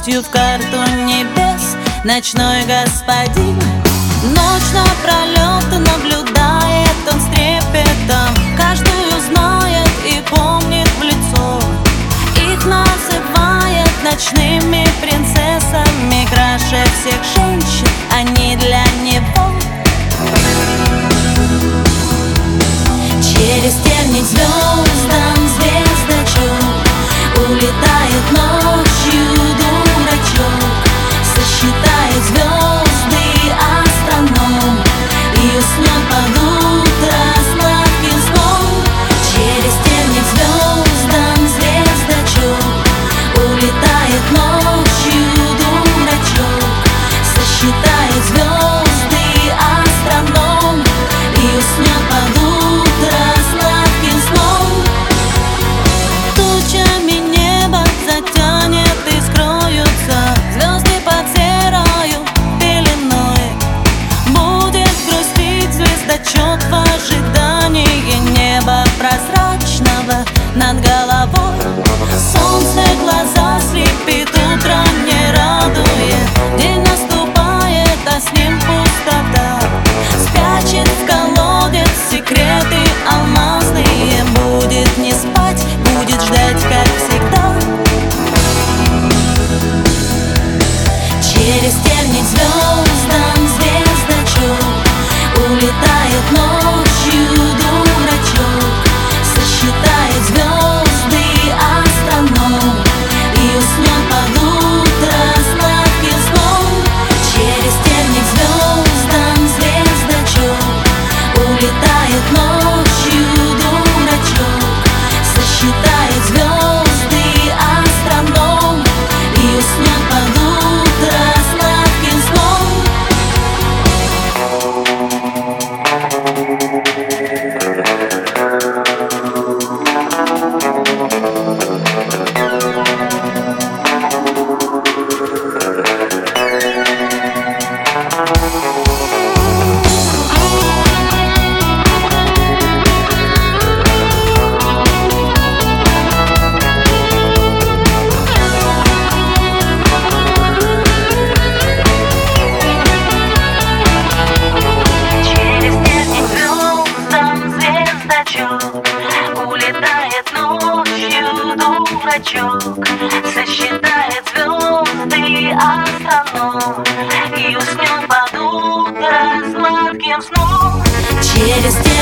костью в карту небес. Ночной господин ночь напролет наблюдает он с трепетом. Каждую знает и помнит в лицо. Их называет ночными принцессами. Краше всех женщин они для него. Через тернии к звездам звездочет улетает ночью дурачок. Сосчитает звезды астроном и уснет под утро сладким сном. Через тернии к звездам звездочет улетает ночью дурачок. Сосчитает звезды астроном и уснет под утро сладким сном. Тучами небо затянет и скроются звезды под серою пеленой. Будет грустить звездочет в ожидании неба прозрачного над головой. Солнце глаза слепит, утро не радует. День наступает, а с ним пустота. Спрячет в колодец секреты алмазные. Будет не спать, будет ждать, как всегда. Через тернии к звездам звездочет улетает ночью дурачок. Сосчитает звезды астроном и уснет под утро сладким сном. Через тернии к звездам звездочет улетает ночью дурачок. Сосчитает звезды астроном и уснет под утро сладким сном. Улетает ночью дурачок. Сосчитает звезды астроном и уснет под утро сладким сном. Через